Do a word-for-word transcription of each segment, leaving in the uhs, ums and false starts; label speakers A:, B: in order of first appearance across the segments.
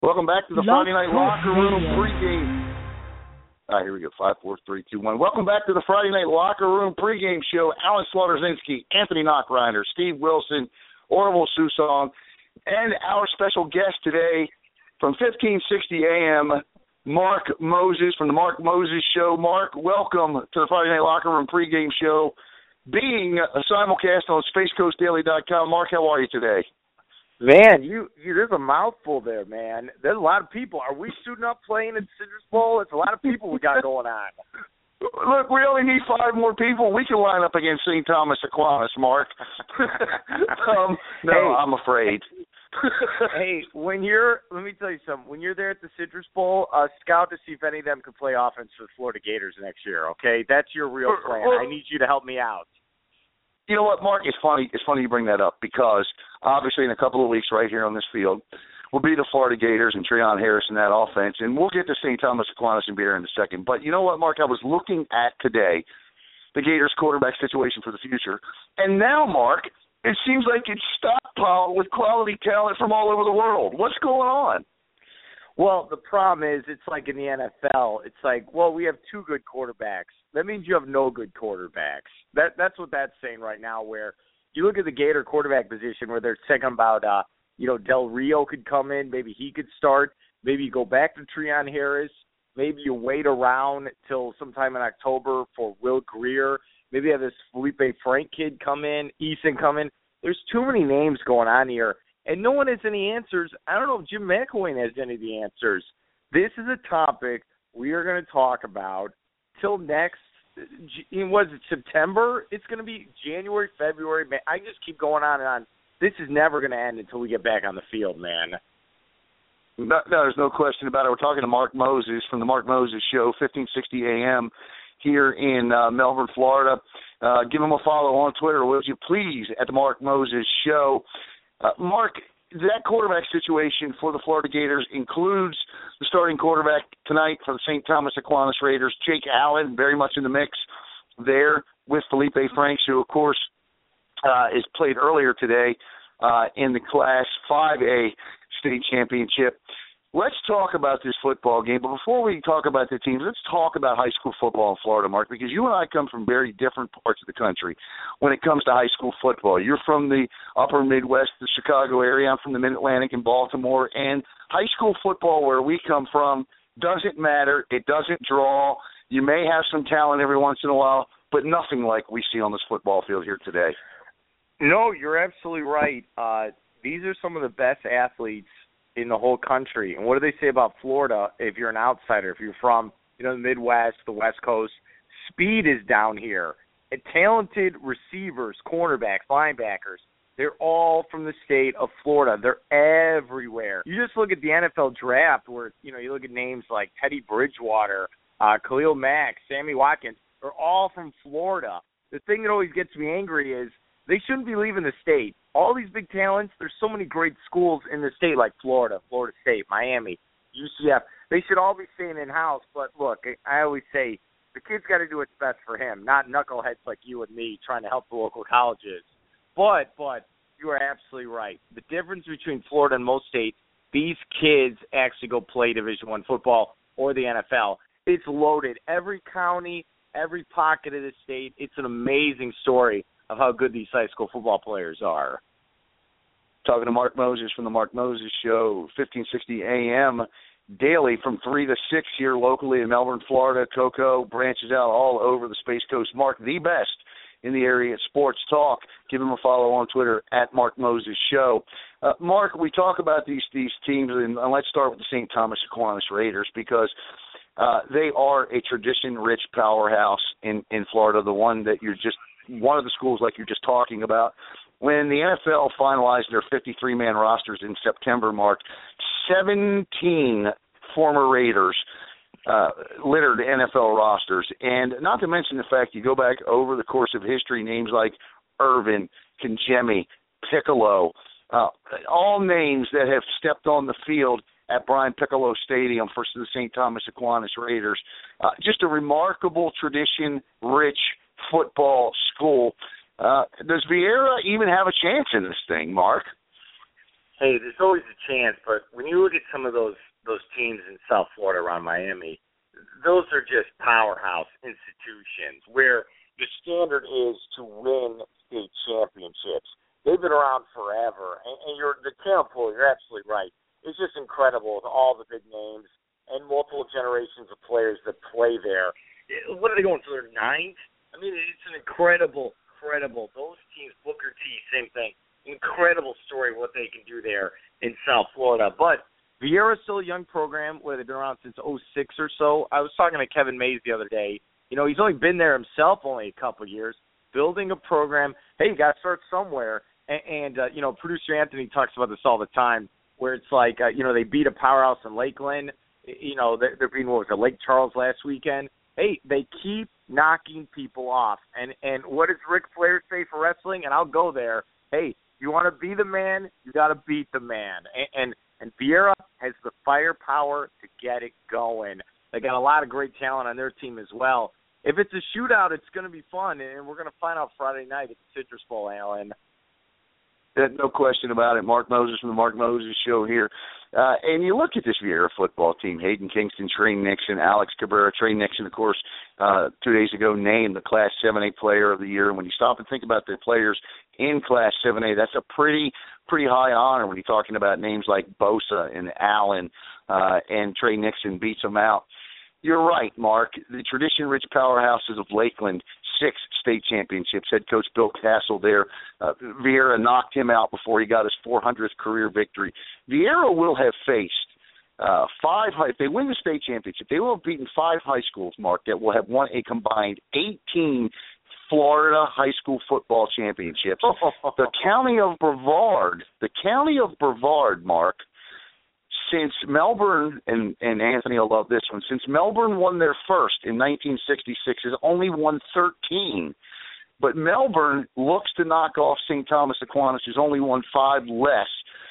A: Welcome back to the
B: Love
A: Friday Night
B: Talk
A: Locker Room
B: Radio.
A: pregame. All right, here we go. Five, four, three, two, one. Welcome back to the Friday Night Locker Room pregame show. Alan Slaughterzinski, Anthony Knockrinder, Steve Wilson, Orville Susong, and our special guest today from fifteen sixty A M, Mark Moses from the Mark Moses Show. Mark, welcome to the Friday Night Locker Room pregame show, being a simulcast on space coast daily dot com. Mark, how are you today?
C: Man, you, you there's a mouthful there, man. There's a lot of people. Are we suiting up playing in Citrus Bowl? It's a lot of people we got going on.
A: Look, we only need five more people. We can line up against Saint Thomas Aquinas, Mark. um, no,
C: hey,
A: I'm afraid.
C: Hey, when you're, let me tell you something. When you're there at the Citrus Bowl, uh, scout to see if any of them can play offense for the Florida Gators next year, okay? That's your real plan. I need you to help me out.
A: You know what, Mark? It's funny. It's funny you bring that up because obviously in a couple of weeks, right here on this field, will be the Florida Gators and Treon Harris in that offense, and we'll get to Saint Thomas Aquinas and Beer in a second. But you know what, Mark? I was looking at today the Gators quarterback situation for the future, and now, Mark, it seems like it's stockpiled with quality talent from all over the world. What's going on?
C: Well, the problem is it's like in the N F L. It's like, well, we have two good quarterbacks. That means you have no good quarterbacks. That That's what that's saying right now, where you look at the Gator quarterback position where they're thinking about, uh, you know, Del Rio could come in. Maybe he could start. Maybe you go back to Treon Harris. Maybe you wait around till sometime in October for Will Greer. Maybe you have this Felipe Frank kid come in, Eason come in. There's too many names going on here, and no one has any answers. I don't know if Jim McElwain has any of the answers. This is a topic we are going to talk about till next, was it September? It's going to be January, February. Man, I just keep going on and on. This is never going to end until we get back on the field, man.
A: No, no, there's no question about it. We're talking to Mark Moses from the Mark Moses Show, fifteen sixty A M here in uh, Melbourne, Florida. Uh, give him a follow on Twitter, would you please, at the Mark Moses Show. Uh, Mark, that quarterback situation for the Florida Gators includes the starting quarterback tonight for the Saint Thomas Aquinas Raiders, Jake Allen, very much in the mix there with Felipe Franks, who, of course, uh, is played earlier today uh, in the Class five A state championship. Let's talk about this football game, but before we talk about the teams, let's talk about high school football in Florida, Mark, because you and I come from very different parts of the country when it comes to high school football. You're from the upper Midwest, the Chicago area. I'm from the Mid-Atlantic and Baltimore, and high school football where we come from doesn't matter. It doesn't draw. You may have some talent every once in a while, but nothing like we see on this football field here today.
C: No, you're absolutely right. Uh, these are some of the best athletes in the whole country. And what do they say about Florida if you're an outsider, if you're from, you know, the Midwest, the West Coast? Speed is down here. And talented receivers, cornerbacks, linebackers, they're all from the state of Florida. They're everywhere. You just look at the N F L draft where, you know, you look at names like Teddy Bridgewater, uh, Khalil Mack, Sammy Watkins. They're all from Florida. The thing that always gets me angry is they shouldn't be leaving the state. All these big talents, there's so many great schools in the state like Florida, Florida State, Miami, U C F. They should all be staying in-house. But, look, I always say the kid's got to do what's best for him, not knuckleheads like you and me trying to help the local colleges. But, but you are absolutely right. The difference between Florida and most states, these kids actually go play Division I football or the N F L. It's loaded. Every county, every pocket of the state, it's an amazing story of how good these high school football players are.
A: Talking to Mark Moses from the Mark Moses Show, fifteen sixty A M daily from three to six here locally in Melbourne, Florida. Coco branches out all over the Space Coast. Mark, the best in the area at sports talk. Give him a follow on Twitter at Mark Moses Show. Uh, Mark, we talk about these these teams, and let's start with the Saint Thomas Aquinas Raiders because uh, they are a tradition-rich powerhouse in, in Florida, the one that you're just one of the schools like you're just talking about. When the N F L finalized their fifty-three man rosters in September, Mark, seventeen former Raiders uh, littered N F L rosters. And not to mention the fact you go back over the course of history, names like Irvin, Kangemi, Piccolo, uh, all names that have stepped on the field at Brian Piccolo Stadium for the Saint Thomas Aquinas Raiders. Uh, just a remarkable tradition-rich football school. Uh, does Vieira even have a chance in this thing, Mark?
C: hey, there's always a chance, but when you look at some of those those teams in South Florida around Miami, those are just powerhouse institutions where the standard is to win state championships. They've been around forever, and, and you're the talent pool. You're absolutely right. It's just incredible with all the big names and multiple generations of players that play there. What are they going to their ninth? I mean, it's an incredible, incredible. Those teams, Booker T, same thing. Incredible story what they can do there in South Florida. But Viera's still a young program where they've been around since oh six or so. I was talking to Kevin Mays the other day. You know, he's only been there himself only a couple of years, building a program. Hey, you got to start somewhere. And, and uh, you know, producer Anthony talks about this all the time, where it's like, uh, you know, they beat a powerhouse in Lakeland. You know, they're, they're beating, what was it, Lake Charles last weekend. Hey, they keep knocking people off. And, and what does Ric Flair say for wrestling? And I'll go there. Hey, you want to be the man, you got to beat the man. And, and and Viera has the firepower to get it going. They got a lot of great talent on their team as well. If it's a shootout, it's going to be fun, and we're going to find out Friday night at the Citrus Bowl, Alan.
A: No question about it. Mark Moses from the Mark Moses Show here. Uh, and you look at this Viera football team, Hayden Kingston, Trey Nixon, Alex Cabrera. Trey Nixon, of course, uh, two days ago named the Class seven A Player of the Year. And when you stop and think about the players in Class seven A, that's a pretty pretty high honor when you're talking about names like Bosa and Allen, uh, and Trey Nixon beats them out. You're right, Mark. The tradition-rich powerhouses of Lakeland, six state championships. Head coach Bill Castle there. Uh, Viera knocked him out before he got his four hundredth career victory. Viera will have faced uh, five high, if they win the state championship, they will have beaten five high schools, Mark, that will have won a combined eighteen Florida high school football championships. The county of Brevard, the county of Brevard, Mark, since Melbourne, and, and Anthony will love this one, since Melbourne won their first in nineteen sixty-six, has only won thirteen. But Melbourne looks to knock off Saint Thomas Aquinas, who's only won five less.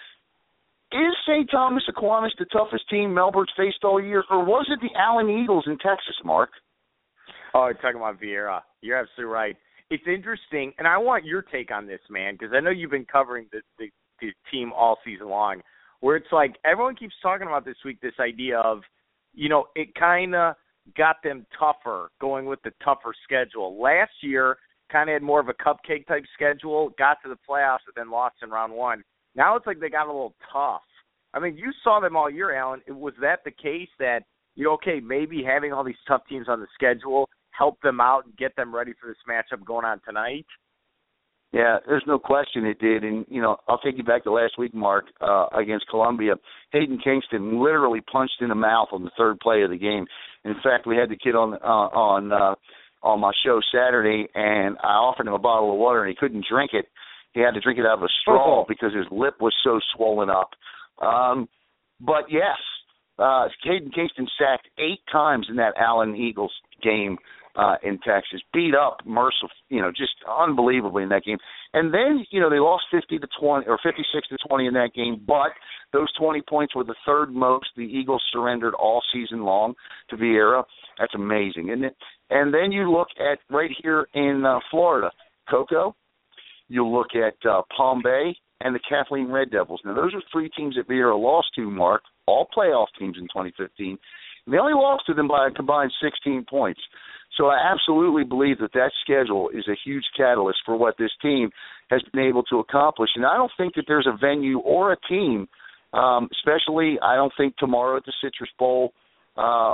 A: Is Saint Thomas Aquinas the toughest team Melbourne's faced all year, or was it the Allen Eagles in Texas, Mark?
C: Oh, you're talking about Viera. You're absolutely right. It's interesting, and I want your take on this, man, because I know you've been covering the, the, the team all season long, where it's like everyone keeps talking about this week, this idea of, you know, it kind of got them tougher, going with the tougher schedule. Last year kind of had more of a cupcake type schedule, got to the playoffs, and then lost in round one. Now it's like they got a little tough. I mean, you saw them all year, Alan. Was that the case that, you know, okay, maybe having all these tough teams on the schedule help them out and get them ready for this matchup going on tonight?
A: Yeah, there's no question it did. And, you know, I'll take you back to last week, Mark, uh, against Columbia. Hayden Kingston literally punched in the mouth on the third play of the game. In fact, we had the kid on uh, on uh, on my show Saturday, and I offered him a bottle of water, and he couldn't drink it. He had to drink it out of a straw because his lip was so swollen up. Um, but, yes, uh, Hayden Kingston sacked eight times in that Allen Eagles game uh, in Texas, beat up Mercer, you know, just unbelievably in that game. And then, you know, they lost fifty to twenty or fifty-six to twenty in that game, but those twenty points were the third most the Eagles surrendered all season long to Viera. That's amazing, isn't it? And then you look at right here in uh, Florida, Cocoa, you look at uh, Palm Bay and the Kathleen Red Devils. Now, those are three teams that Viera lost to, Mark, all playoff teams in twenty fifteen. And they only lost to them by a combined sixteen points. So I absolutely believe that that schedule is a huge catalyst for what this team has been able to accomplish. And I don't think that there's a venue or a team, um, especially I don't think tomorrow at the Citrus Bowl uh,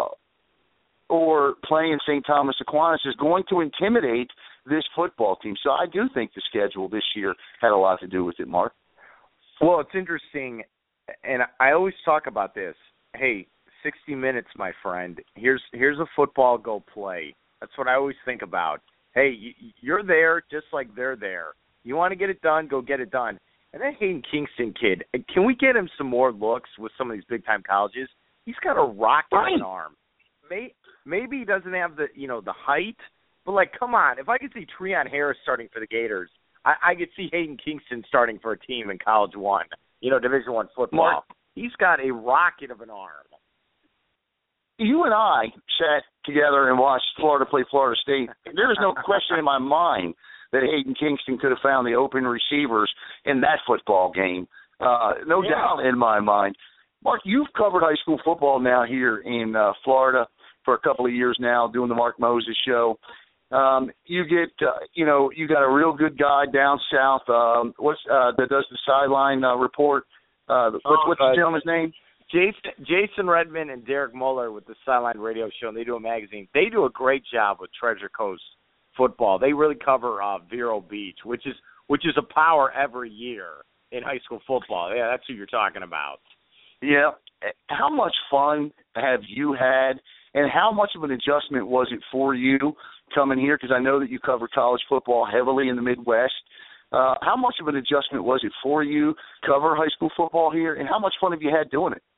A: or playing in Saint Thomas Aquinas is going to intimidate this football team. So I do think the schedule this year had a lot to do with it, Mark.
C: Well, it's interesting, and I always talk about this. Hey, sixty minutes, my friend. Here's here's a football, go play. That's what I always think about. Hey, you're there just like they're there. You want to get it done, go get it done. And that Hayden Kingston kid, can we get him some more looks with some of these big-time colleges? He's got a rocket
A: right.
C: in an arm. May, maybe he doesn't have the, you know, the height, but, like, come on. If I could see Treon Harris starting for the Gators, I, I could see Hayden Kingston starting for a team in College One, you know, Division One football.
A: Mark,
C: he's got a rocket of an arm.
A: You and I sat together and watched Florida play Florida State. There is no question in my mind that Hayden Kingston could have found the open receivers in that football game uh, no
C: yeah.
A: doubt in my mind. Mark, you've covered high school football now here in uh, Florida for a couple of years now, doing the Mark Moses Show. Um, you get, uh, you know, you got a real good guy down south. Um, what's uh, that does the sideline uh, report? Uh, what's,
C: oh,
A: what's
C: uh,
A: the gentleman's name?
C: Jason Jason Redmond and Derek Muller with the Sideline Radio Show, and they do a magazine. They do a great job with Treasure Coast football. They really cover uh, Vero Beach, which is which is a power every year in high school football. Yeah, that's who you're talking about.
A: Yeah. How much fun have you had, and how much of an adjustment was it for you coming here? Because I know that you cover college football heavily in the Midwest. Uh, how much of an adjustment was it for you cover high school football here, and how much fun have you had doing it?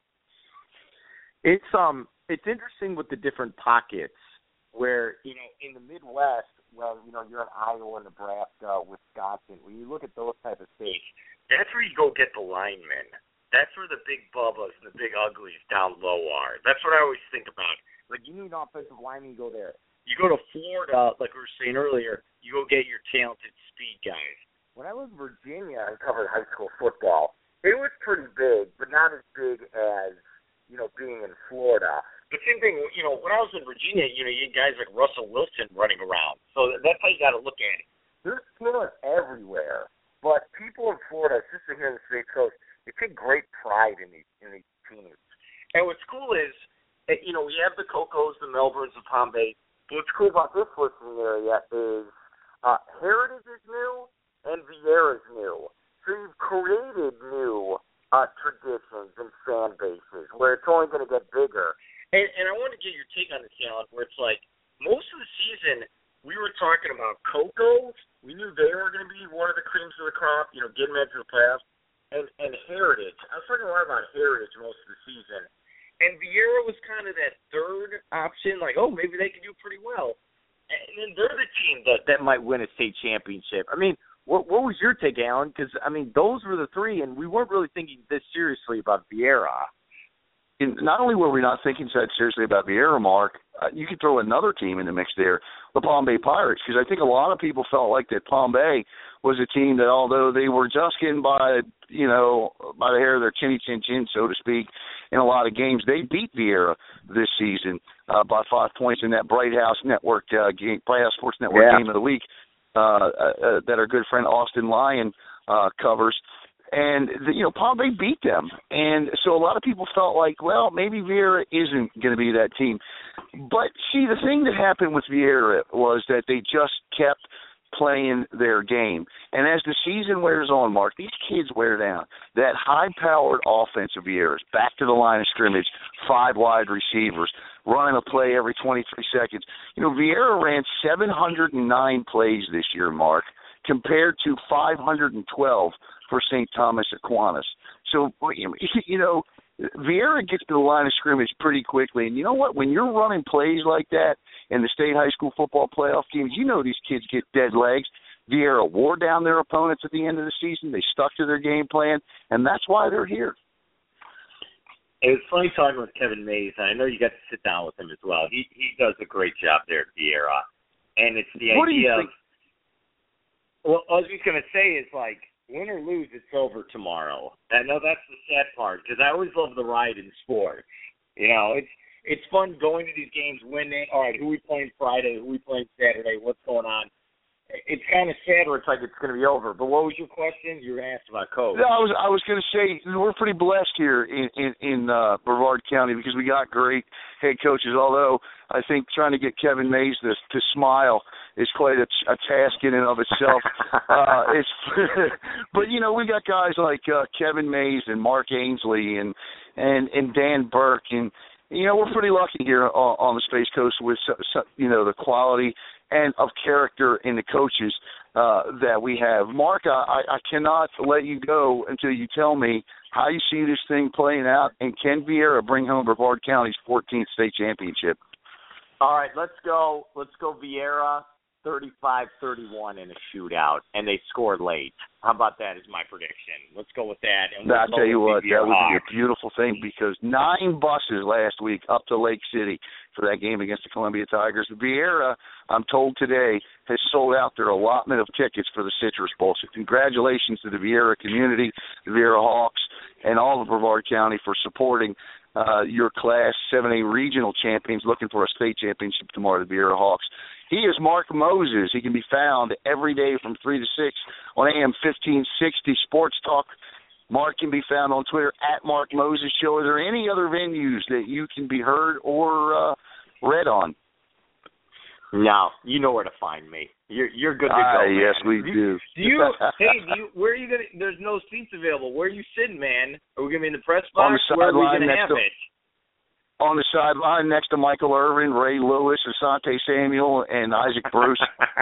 C: It's um it's interesting with the different pockets where, you know, in the Midwest, well, you know, you're in Iowa, Nebraska, Wisconsin. When you look at those type of states, that's where you go get the linemen. That's where the big bubbas and the big uglies down low are. That's what I always think about. Like, you need an offensive lineman, you go there. You go to Florida, like we were saying earlier, you go get your talented speed guys. When I was in Virginia and covered high school football, it was pretty big, but not as big as, you know, being in Florida. But same thing, you know, when I was in Virginia, you know, you had guys like Russell Wilson running around. So that's how you got to look at it. There's talent everywhere, but people in Florida, especially here in the Space Coast, they take great pride in these in these teams. And what's cool is, you know, we have the Cocos, the Melbournes, the Palm Bay. What's cool about this listening area is uh, Heritage is new and Viera's new. So you've created new uh, traditions and fan bases where it's only going to get bigger. And, and I want to get your take on this, Alan, where it's like most of the season we were talking about Cocos. We knew they were going to be one of the creams of the crop, you know, getting into the playoffs. And, and Heritage. I was talking a lot about Heritage most of the season. And Viera was kind of that third option, like, oh, maybe they can do pretty well. And then they're the team that, that might win a state championship. I mean, what, what was your take, Alan? Because, I mean, those were the three, and we weren't really thinking this seriously about Viera.
A: And not only were we not thinking that seriously about Viera, Mark, uh, you could throw another team in the mix there, the Palm Bay Pirates, because I think a lot of people felt like that Palm Bay was a team that, although they were just getting by, you know, by the hair of their chinny chin chin, so to speak, in a lot of games, they beat Viera this season uh, by five points in that Bright House Network uh, game, Bright House Sports Network
C: yeah.
A: game of the week uh, uh, that our good friend Austin Lyon uh, covers. And, the, you know, Palm Bay beat them. And so a lot of people felt like, well, maybe Viera isn't going to be that team. But, see, the thing that happened with Viera was that they just kept playing their game. And as the season wears on, Mark, these kids wear down. That high-powered offense of Viera's, back to the line of scrimmage, five wide receivers, running a play every twenty-three seconds. You know, Viera ran seven hundred nine plays this year, Mark, compared to five hundred twelve for Saint Thomas Aquinas. So, you know, Viera gets to the line of scrimmage pretty quickly. And you know what? When you're running plays like that in the state high school football playoff games, you know these kids get dead legs. Viera wore down their opponents at the end of the season. They stuck to their game plan, and that's why they're here.
B: It was funny talking with Kevin Mays, and I know you got to sit down with him as well. He he does a great job there at Viera. And it's the
A: what
B: idea
A: do you
B: of
A: think?
B: – well, I was just going to say is, like, win or lose, it's over tomorrow. I know that's the sad part because I always love the ride in sport. You know, it's it's fun going to these games, winning. All right, who we playing Friday? Who we playing Saturday? What's going on? It's kind of sad where it's like it's going to be over. But what was your question? You were asked about coach.
A: No, I was I was going to say we're pretty blessed here in in, in uh, Brevard County because we got great head coaches. Although I think trying to get Kevin Mays to to smile is quite a, a task in and of itself. uh, it's but you know we got guys like uh, Kevin Mays and Mark Ainsley and and and Dan Burke and you know we're pretty lucky here on, on the Space Coast with you know the quality and of character in the coaches uh, that we have. Mark, I, I cannot let you go until you tell me how you see this thing playing out, and can Viera bring home Brevard County's fourteenth state championship?
C: All right, let's go. Let's go Viera
B: thirty-five thirty-one in a shootout, and they scored late. How about that as my prediction? Let's go with that. And we'll
A: I'll tell you what, that would be
B: Hawks.
A: a beautiful thing because nine buses last week up to Lake City for that game against the Columbia Tigers. Vieira, I'm told today, has sold out their allotment of tickets for the Citrus Bowl. So congratulations to the Vieira community, the Vieira Hawks, and all of Brevard County for supporting uh, your Class seven A regional champions looking for a state championship tomorrow, the Vieira Hawks. He is Mark Moses. He can be found every day from three to six on A M fifteen sixty Sports Talk. Mark can be found on Twitter at Mark Moses Show. Are there any other venues that you can be heard or uh, read on?
B: No, you know where to find me. You're you're good to
A: ah,
B: go.
A: Yes,
B: man.
A: we
B: do.
A: do.
B: Do you? Hey, do you? Where are you gonna? There's no seats available. Where are you sitting, man? Are we gonna be in the press box?
A: On the
B: where are we
A: sideline
B: gonna
A: next
B: have
A: to-
B: it?
A: On the sideline next to Michael Irvin, Ray Lewis, Asante Samuel, and Isaac Bruce.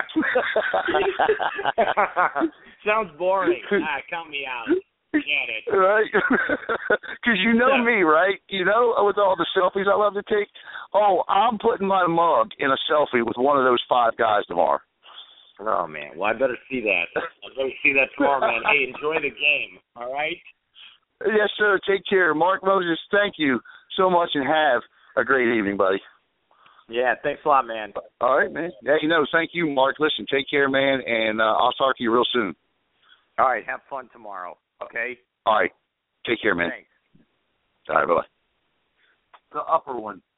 B: Sounds boring. Ah, count me out. Get it.
A: Right? Because you know
B: Yeah.
A: me, right? You know, with all the selfies I love to take. Oh, I'm putting my mug in a selfie with one of those five guys tomorrow.
B: Oh, man. Well, I better see that. I better see that tomorrow, man. Hey, enjoy the game, all right?
A: Yes, sir. Take care. Mark Moses, thank you so much, and have a great evening, buddy.
B: Yeah, thanks a lot, man.
A: All right, man. Yeah, you know, thank you, Mark. Listen, take care, man, and uh, I'll talk to you real soon.
C: All right, have fun tomorrow, okay?
A: All right. Take care, man.
C: Thanks.
A: All right, bye-bye. The upper one.